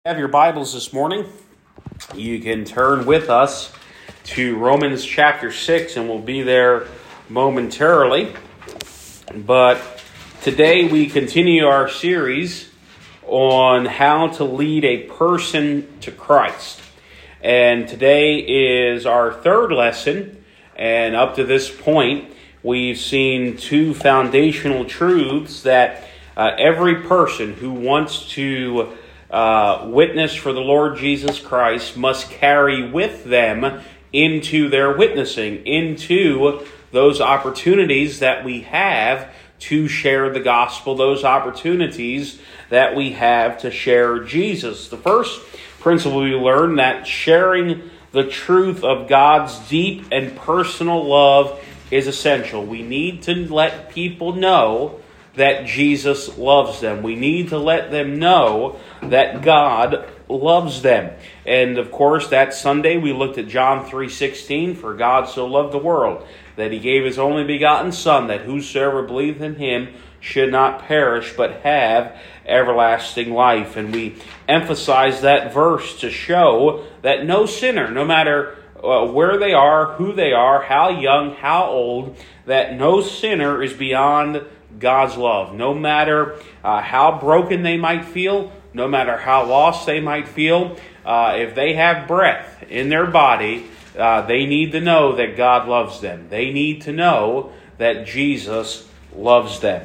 Have your Bibles this morning. You can turn with us to Romans chapter 6, and we'll be there momentarily. But today we continue our series on how to lead a person to Christ. And today is our third lesson, and up to this point, we've seen two foundational truths that every person who wants to witness for the Lord Jesus Christ must carry with them into their witnessing, into those opportunities that we have to share the gospel, those opportunities that we have to share Jesus. The first principle we learn that sharing the truth of God's deep and personal love is essential. We need to let people know that Jesus loves them. We need to let them know that God loves them. And of course, that Sunday we looked at John 3:16, for God so loved the world that he gave his only begotten Son, that whosoever believeth in him should not perish but have everlasting life. And we emphasize that verse to show that no sinner, no matter where they are, who they are, how young, how old, that no sinner is beyond God's love. No matter how broken they might feel, no matter how lost they might feel, if they have breath in their body, they need to know that God loves them. They need to know that Jesus loves them.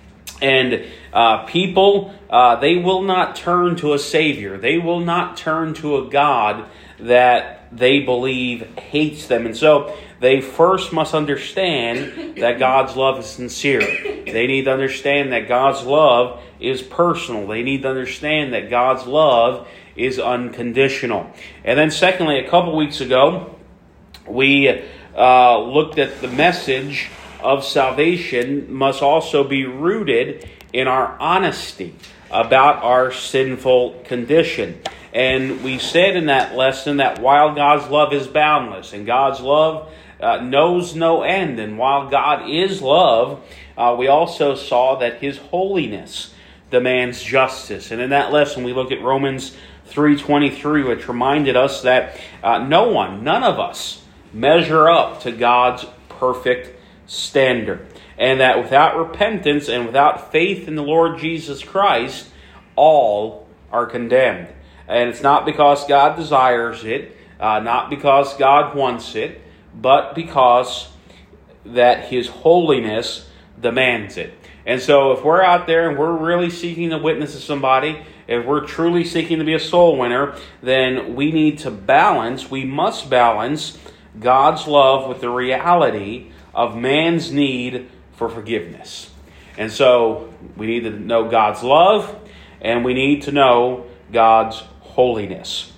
And people, they will not turn to a Savior. They will not turn to a God that they believe hates them. And so they first must understand that God's love is sincere. They need to understand that God's love is personal. They need to understand that God's love is unconditional. And then secondly, a couple weeks ago, we looked at the message of salvation must also be rooted in our honesty about our sinful condition. And we said in that lesson that while God's love is boundless and God's love knows no end, and while God is love, we also saw that his holiness demands justice. And in that lesson we looked at Romans 3:23, which reminded us that none of us measure up to God's perfect standard. And that without repentance and without faith in the Lord Jesus Christ, all are condemned. And it's not because God desires it, not because God wants it, but because that his holiness demands it. And so if we're out there and we're really seeking to witness to somebody, if we're truly seeking to be a soul winner, then we must balance God's love with the reality of man's need for forgiveness. And so we need to know God's love, and we need to know God's holiness.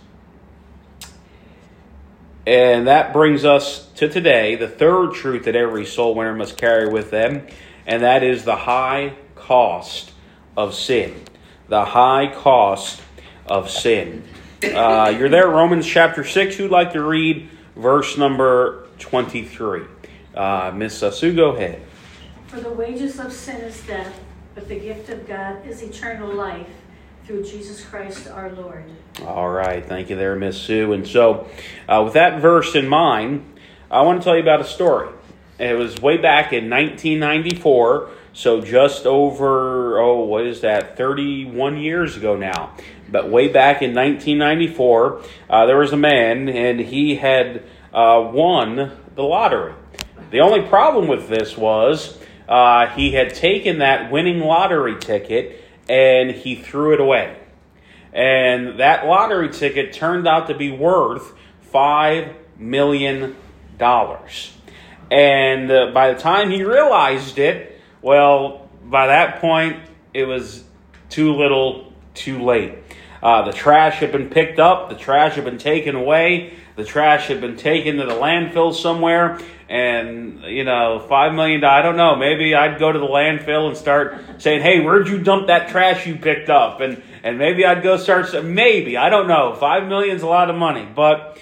And that brings us to today, the third truth that every soul winner must carry with them, and that is the high cost of sin. The high cost of sin. You're there, Romans chapter 6. Who'd like to read verse number 23? Miss Sue, go ahead. For the wages of sin is death, but the gift of God is eternal life through Jesus Christ our Lord. All right, thank you there, Miss Sue. And so, with that verse in mind, I want to tell you about a story. It was way back in 1994, so just over, 31 years ago now. But way back in 1994, there was a man, and he had won the lottery. The only problem with this was he had taken that winning lottery ticket and he threw it away. And that lottery ticket turned out to be worth $5 million. And by the time he realized it, well, by that point, it was too little, too late. The trash had been picked up. The trash had been taken away. The trash had been taken to the landfill somewhere. And, $5 million, I don't know. Maybe I'd go to the landfill and start saying, hey, where'd you dump that trash you picked up? And maybe I'd go maybe, I don't know. $5 million's a lot of money. But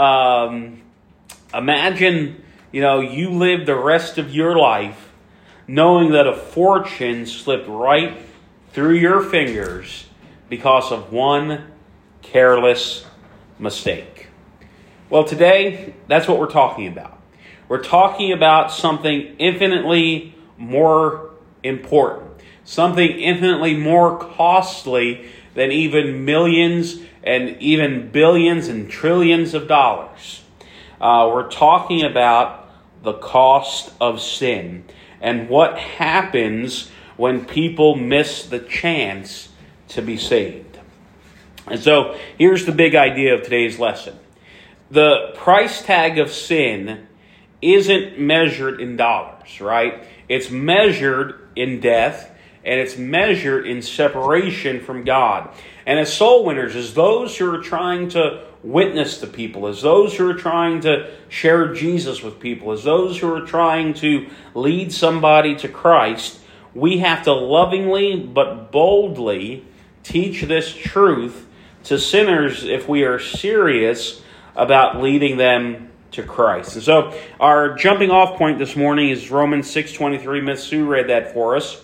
imagine, you live the rest of your life knowing that a fortune slipped right through your fingers because of one careless mistake. Well, today, that's what we're talking about. We're talking about something infinitely more important, something infinitely more costly than even millions and even billions and trillions of dollars. We're talking about the cost of sin and what happens when people miss the chance to be saved. And so here's the big idea of today's lesson. The price tag of sin isn't measured in dollars, right? It's measured in death, and it's measured in separation from God. And as soul winners, as those who are trying to witness to people, as those who are trying to share Jesus with people, as those who are trying to lead somebody to Christ, we have to lovingly but boldly teach this truth to sinners if we are serious about leading them to Christ. And so our jumping off point this morning is Romans 6:23. Miss Sue read that for us.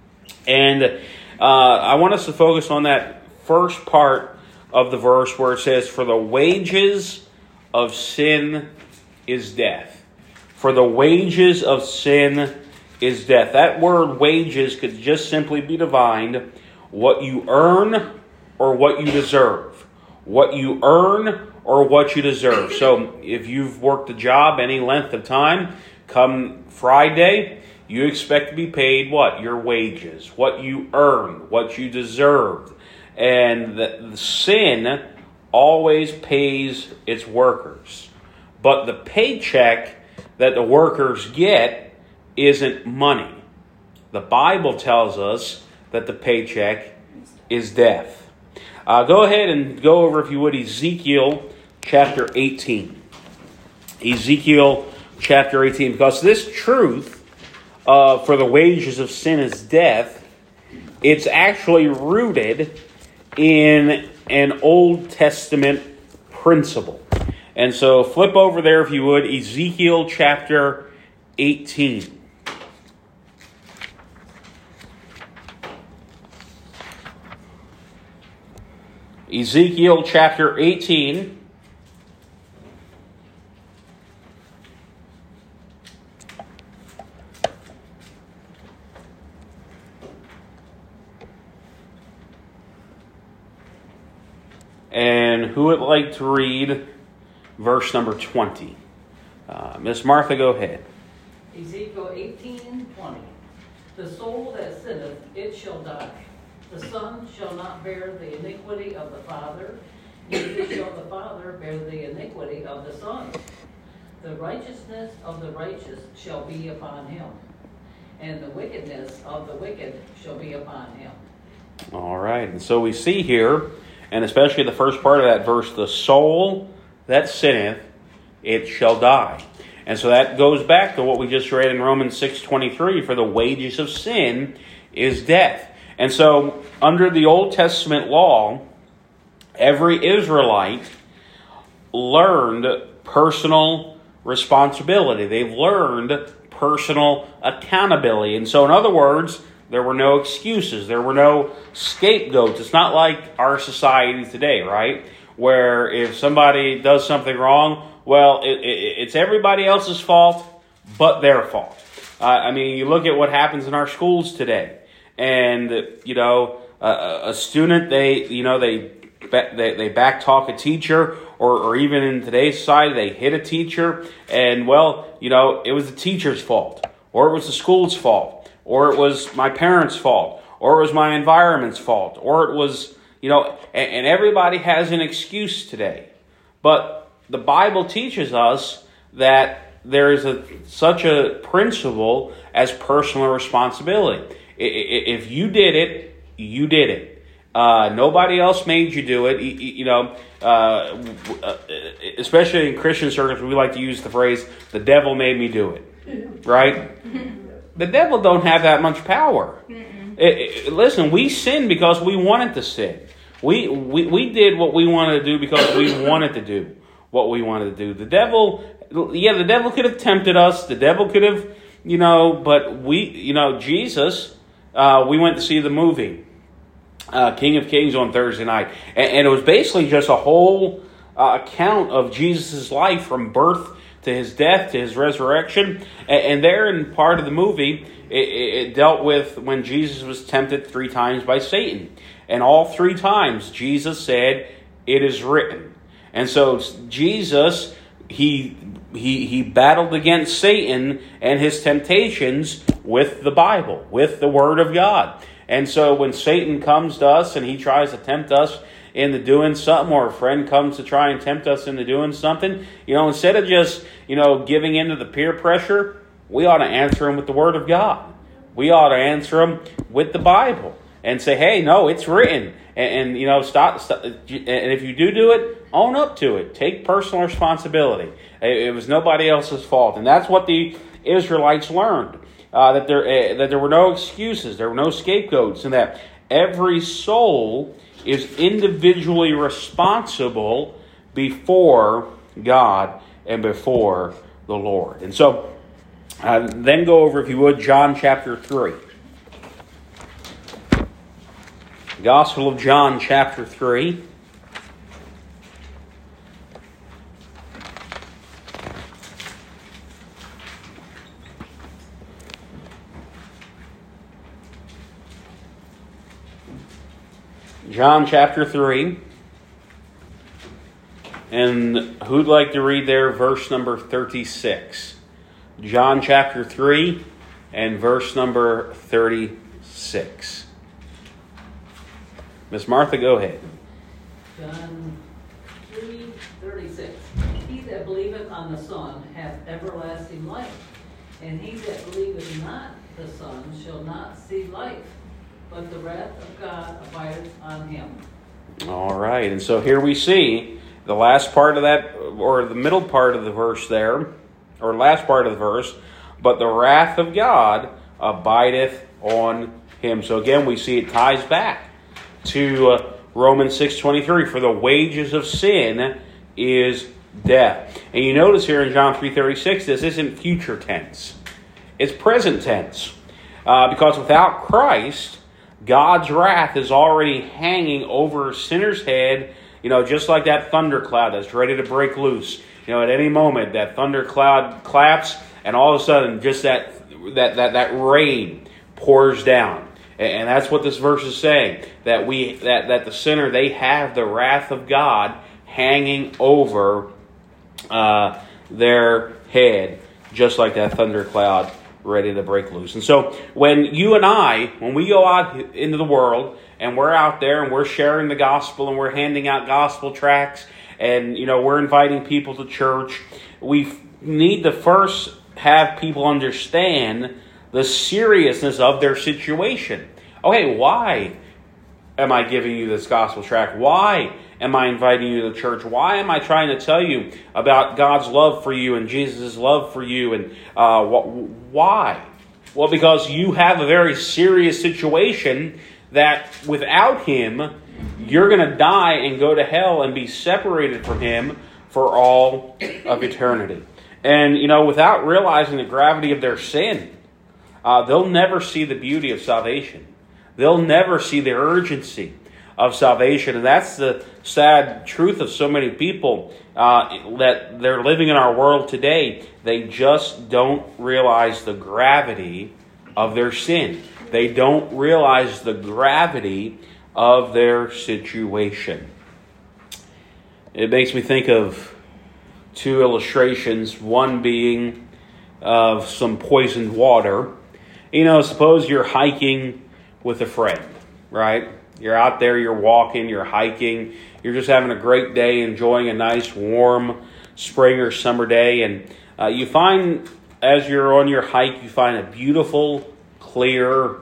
And I want us to focus on that first part of the verse where it says, "For the wages of sin is death." For the wages of sin is death. That word wages could just simply be defined what you earn or what you deserve. What you earn or what you deserve. So if you've worked a job any length of time, come Friday, you expect to be paid what? Your wages, what you earned, what you deserved. And the sin always pays its workers. But the paycheck that the workers get isn't money. The Bible tells us that the paycheck is death. Go ahead and go over, if you would, Ezekiel chapter 18. Ezekiel chapter 18. Because this truth, for the wages of sin is death, it's actually rooted in an Old Testament principle. And so flip over there, if you would, Ezekiel chapter 18. Ezekiel chapter 18. And who would like to read verse number 20? Miss Martha, go ahead. Ezekiel 18:20. The soul that sinneth, it shall die. The son shall not bear the iniquity of the father, neither shall the father bear the iniquity of the son. The righteousness of the righteous shall be upon him, and the wickedness of the wicked shall be upon him. All right, and so we see here, and especially the first part of that verse, the soul that sinneth, it shall die. And so that goes back to what we just read in Romans 6:23, for the wages of sin is death. And so under the Old Testament law, every Israelite learned personal responsibility. They've learned personal accountability. And so in other words, there were no excuses. There were no scapegoats. It's not like our society today, right? Where if somebody does something wrong, well, it's everybody else's fault but their fault. I mean, you look at what happens in our schools today. And, a student, they backtalk a teacher, or even in today's society, they hit a teacher. And, it was the teacher's fault, or it was the school's fault, or it was my parents' fault, or it was my environment's fault, or it was, and everybody has an excuse today. But the Bible teaches us that there is such a principle as personal responsibility. If you did it, you did it. Nobody else made you do it. Especially in Christian circles, we like to use the phrase, the devil made me do it. Right? The devil don't have that much power. Listen, we sin because we wanted to sin. We did what we wanted to do because we wanted to do what we wanted to do. The devil could have tempted us. The devil could have, but Jesus, we went to see the movie. King of Kings on Thursday night. And it was basically just a whole account of Jesus' life from birth to his death to his resurrection. And there in part of the movie, it dealt with when Jesus was tempted 3 times by Satan. And all 3 times, Jesus said, "It is written." And so Jesus, he battled against Satan and his temptations with the Bible, with the Word of God. And so when Satan comes to us and he tries to tempt us into doing something, or a friend comes to try and tempt us into doing something, instead of just, giving into the peer pressure, we ought to answer him with the Word of God. We ought to answer him with the Bible and say, hey, no, it's written. And stop. And if you do it, own up to it. Take personal responsibility. It was nobody else's fault. And that's what the Israelites learned. That there were no excuses, there were no scapegoats, and that every soul is individually responsible before God and before the Lord. And so, then go over, if you would, John chapter 3. Gospel of John chapter 3. John chapter 3. And who'd like to read there verse number 36? John chapter 3 and verse number 36. Miss Martha, go ahead. John 3:36. He that believeth on the Son hath everlasting life, and he that believeth not the Son shall not see life, but the wrath of God abideth on him. All right, and so here we see the last part of that, or the middle part of the verse there, or last part of the verse, but the wrath of God abideth on him. So again, we see it ties back to Romans 6:23, for the wages of sin is death. And you notice here in John 3:36, this isn't future tense. It's present tense. Because without Christ, God's wrath is already hanging over a sinner's head, just like that thundercloud that's ready to break loose. At any moment, that thundercloud claps, and all of a sudden, just that rain pours down. And that's what this verse is saying, that the sinner, they have the wrath of God hanging over their head, just like that thundercloud ready to break loose. And so when you and I, when we go out into the world and we're out there and we're sharing the gospel and we're handing out gospel tracts and we're inviting people to church, we need to first have people understand the seriousness of their situation. Okay, why am I giving you this gospel tract? Why am I inviting you to church? Why am I trying to tell you about God's love for you and Jesus' love for you? And why? Well, because you have a very serious situation that without Him, you're going to die and go to hell and be separated from Him for all of eternity. And, without realizing the gravity of their sin, they'll never see the beauty of salvation. They'll never see the urgency of salvation. And that's the sad truth of so many people that they're living in our world today. They just don't realize the gravity of their sin. They don't realize the gravity of their situation. It makes me think of 2 illustrations, one being of some poisoned water. Suppose you're hiking with a friend, right? You're out there, you're walking, you're hiking, you're just having a great day, enjoying a nice warm spring or summer day, and you find, as you're on your hike, you find a beautiful, clear,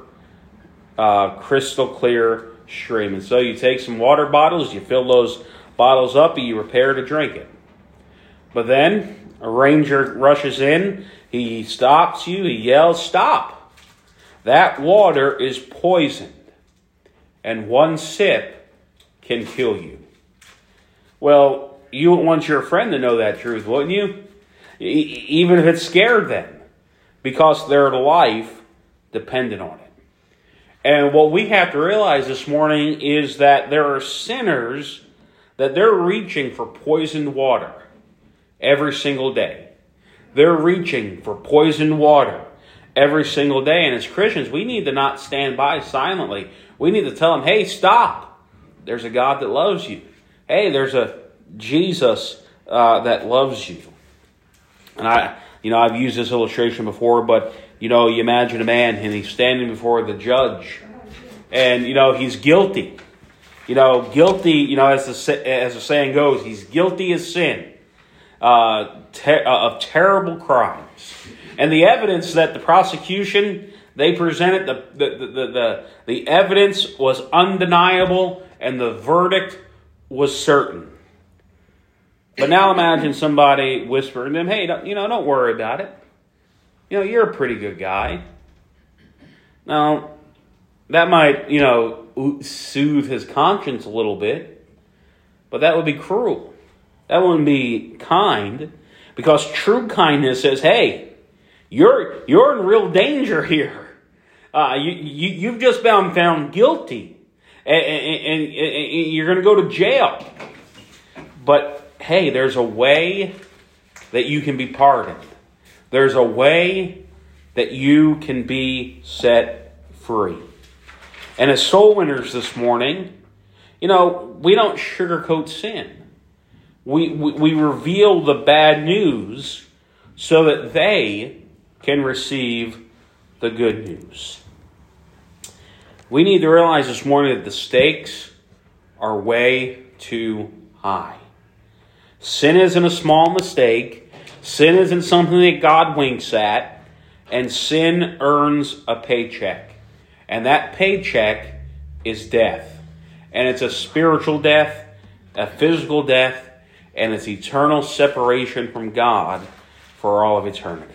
crystal clear stream. And so you take some water bottles, you fill those bottles up, and you prepare to drink it. But then a ranger rushes in, he stops you, he yells, "Stop! That water is poisoned, and one sip can kill you." Well, you want your friend to know that truth, wouldn't you? Even if it scared them, because their life depended on it. And what we have to realize this morning is that there are sinners that they're reaching for poisoned water every single day. They're reaching for poisoned water every single day. And as Christians, we need to not stand by silently. We need to tell them, hey, stop. There's a God that loves you. Hey, there's a Jesus that loves you. And I've used this illustration before, but you imagine a man and he's standing before the judge, and he's guilty. Guilty. As the saying goes, he's guilty as sin of terrible crimes. And the evidence that the prosecution they presented, the evidence was undeniable, and the verdict was certain. But now imagine somebody whispering to him, hey, don't worry about it. You're a pretty good guy. Now, that might, soothe his conscience a little bit, but that would be cruel. That wouldn't be kind, because true kindness says, hey, you're in real danger here. You've just been found guilty, and you're going to go to jail. But hey, there's a way that you can be pardoned. There's a way that you can be set free. And as soul winners this morning, we don't sugarcoat sin. We reveal the bad news so that they can receive the good news. We need to realize this morning that the stakes are way too high. Sin isn't a small mistake. Sin isn't something that God winks at. And sin earns a paycheck. And that paycheck is death. And it's a spiritual death, a physical death, and it's eternal separation from God for all of eternity.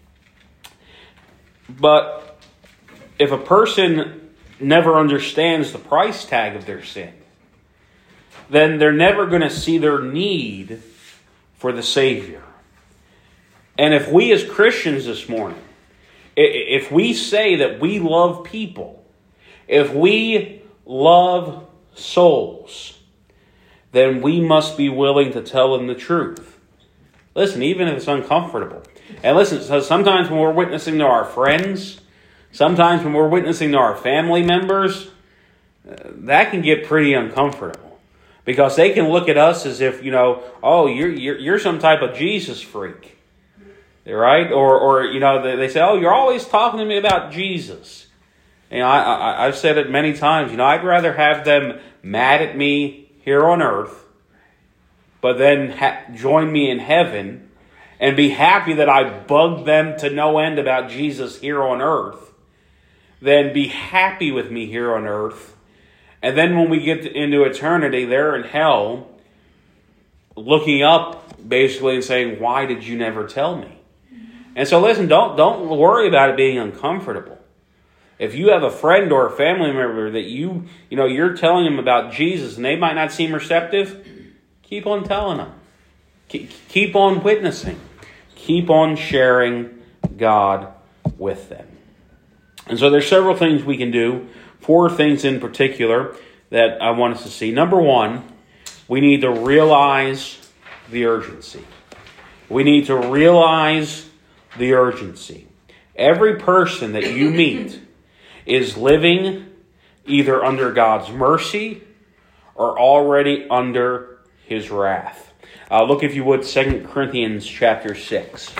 But if a person never understands the price tag of their sin, then they're never going to see their need for the Savior. And if we as Christians this morning, if we say that we love people, if we love souls, then we must be willing to tell them the truth. Listen, even if it's uncomfortable. And listen, so sometimes when we're witnessing to our friends, sometimes when we're witnessing to our family members, that can get pretty uncomfortable. Because they can look at us as if, you're some type of Jesus freak. Right? Or they say, oh, you're always talking to me about Jesus. I've said it many times. I'd rather have them mad at me here on earth, but then join me in heaven and be happy that I bugged them to no end about Jesus here on earth, than be happy with me here on earth. And then when we get into eternity, they're in hell, looking up basically and saying, why did you never tell me? And so listen, don't worry about it being uncomfortable. If you have a friend or a family member that you're telling them about Jesus and they might not seem receptive, keep on telling them. Keep on witnessing. Keep on sharing God with them. And so there's several things we can do. 4 things in particular that I want us to see. Number 1, we need to realize the urgency. We need to realize the urgency. Every person that you meet is living either under God's mercy or already under His wrath. Look, if you would, 2 Corinthians chapter 6.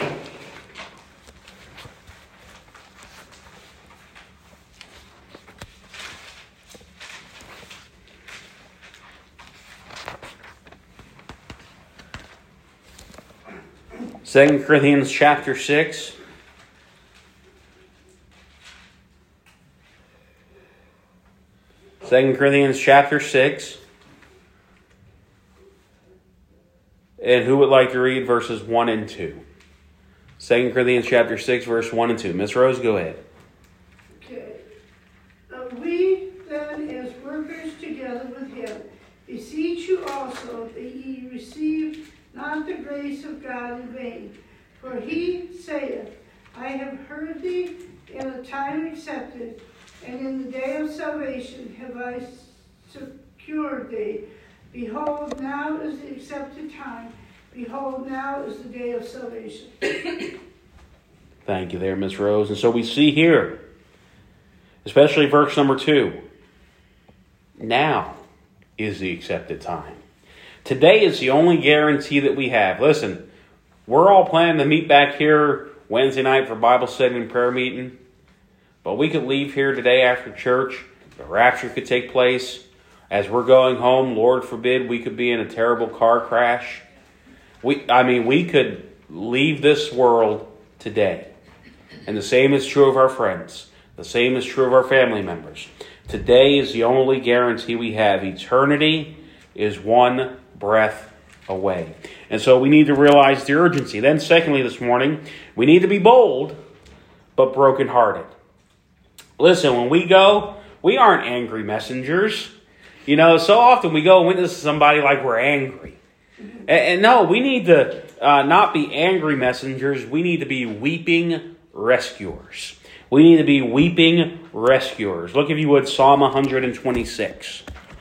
2 Corinthians chapter 6. Second Corinthians chapter 6. And who would like to read verses 1 and 2? 2 Corinthians chapter 6, verse 1 and 2. Miss Rose, go ahead. Okay. We then, as workers together with him, beseech you also that ye receive not the grace of God in vain. For he saith, I have heard thee in a time accepted, and in the day of salvation have I secured thee. Behold, now is the accepted time. Behold, now is the day of salvation. Thank you there, Miss Rose. And so we see here, especially verse number 2, now is the accepted time. Today is the only guarantee that we have. Listen, we're all planning to meet back here Wednesday night for Bible study and prayer meeting. But we could leave here today after church. The rapture could take place. As we're going home, Lord forbid, we could be in a terrible car crash. We could leave this world today. And the same is true of our friends. The same is true of our family members. Today is the only guarantee we have. Eternity is one breath away. And so we need to realize the urgency. Then secondly this morning, we need to be bold, but brokenhearted. Listen, when we go, we aren't angry messengers. You know, so often we go and witness to somebody like we're angry. And no, we need to not be angry messengers. We need to be weeping rescuers. We need to be weeping rescuers. Look, if you would, Psalm 126.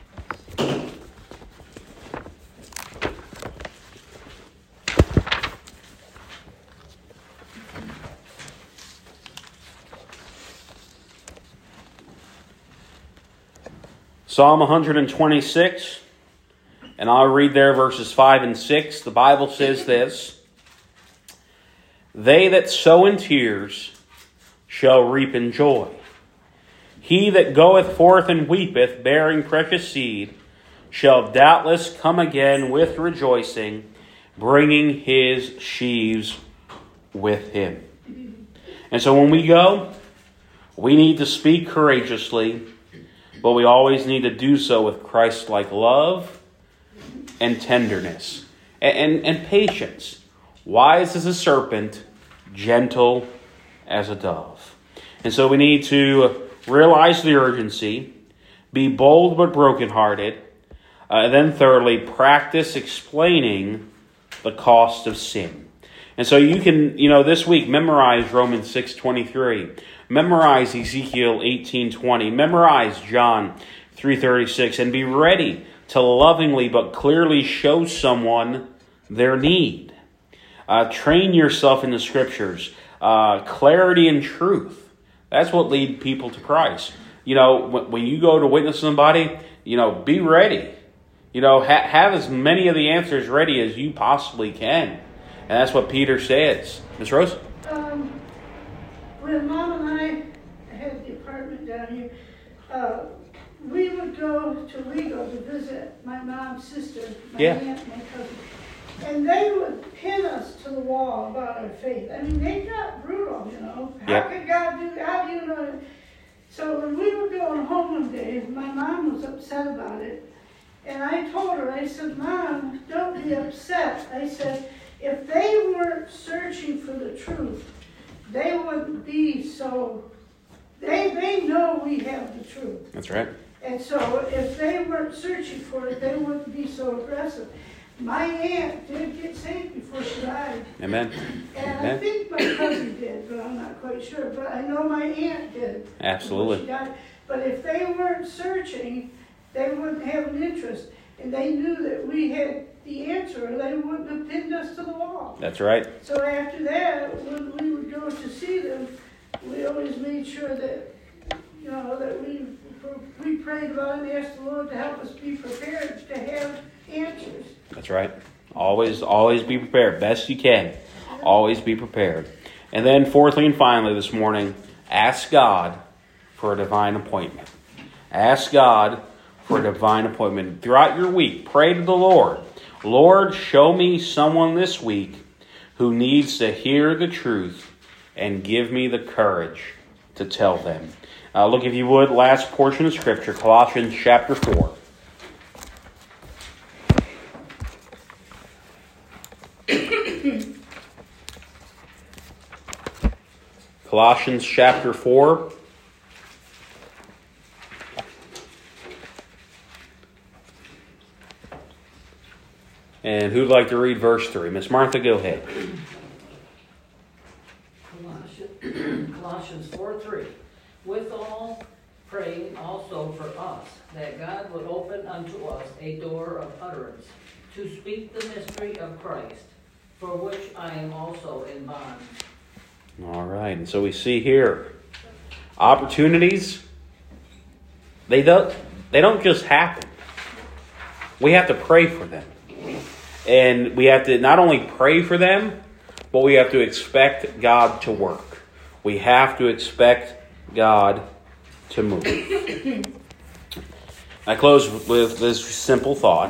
Psalm 126, and I'll read there verses 5 and 6. The Bible says this: They that sow in tears shall reap in joy. He that goeth forth and weepeth, bearing precious seed, shall doubtless come again with rejoicing, bringing his sheaves with him. And so when we go, we need to speak courageously, but we always need to do so with Christ-like love and tenderness and patience. Wise as a serpent, gentle as a dove. And so we need to realize the urgency, be bold but brokenhearted, and then thirdly, practice explaining the cost of sin. And so you can, this week, memorize Romans 6:23. Memorize Ezekiel 18:20. Memorize John 3:36. And be ready to lovingly but clearly show someone their need. Train yourself in the Scriptures. Clarity and truth. That's what lead people to Christ. When you go to witness somebody, be ready. Have as many of the answers ready as you possibly can. And that's what Peter says. Ms. Rose? When Mom and I had the apartment down here, we would go to Lego to visit my mom's sister, my aunt, my cousin. And they would pin us to the wall about our faith. I mean, they got brutal, How could God do that? How do you know? So when we were going home one day, my mom was upset about it. And I told her, I said, Mom, don't be upset. I said, if they weren't searching for the truth, they wouldn't be so, they know we have the truth. That's right. And so if they weren't searching for it, they wouldn't be so aggressive. My aunt did get saved before she died. Amen. And Amen. I think my cousin did, but I'm not quite sure. But I know my aunt did. Absolutely. Before she died. But if they weren't searching, they wouldn't have an interest. And they knew that we had the answer, or they wouldn't have pinned us to the wall. That's right. So after that, when we would go to see them, we always made sure that, that we prayed about it and asked the Lord to help us be prepared to have answers. That's right. Always be prepared. Best you can. Always be prepared. And then fourthly and finally this morning, ask God for a divine appointment. Ask God for a divine appointment. Throughout your week, pray to the Lord. Lord, show me someone this week who needs to hear the truth and give me the courage to tell them. Look, if you would, last portion of Scripture, Colossians chapter 4. Colossians chapter 4. And who'd like to read verse 3? Miss Martha, go ahead. Colossians 4:3. Withal, unto us a door of utterance, to speak the mystery of Christ, for which I am also in bond. All right, and so we see here, opportunities, they don't just happen. We have to pray for them. And we have to not only pray for them, but we have to expect God to work. We have to expect God to move. I close with this simple thought.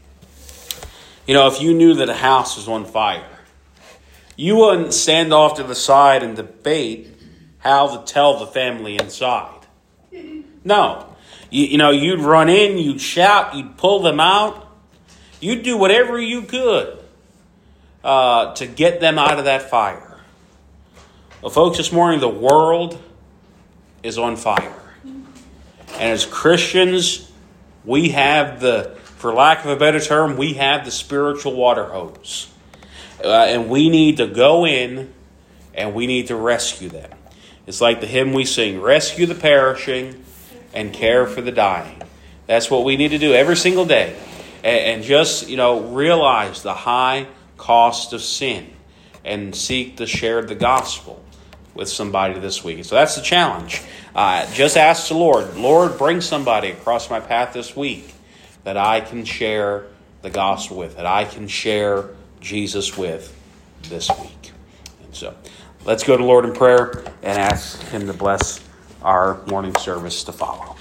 If you knew that a house was on fire, you wouldn't stand off to the side and debate how to tell the family inside. No. You'd run in, you'd shout, you'd pull them out. You'd do whatever you could to get them out of that fire. Well, folks, this morning the world is on fire. And as Christians, we have for lack of a better term, we have the spiritual water hose. And we need to go in and we need to rescue them. It's like the hymn we sing, rescue the perishing and care for the dying. That's what we need to do every single day. And just, realize the high cost of sin and seek to share the gospel with somebody this week. So that's the challenge. Just ask the Lord, bring somebody across my path this week that I can share the gospel with, that I can share Jesus with this week. And so let's go to Lord in prayer and ask Him to bless our morning service to follow.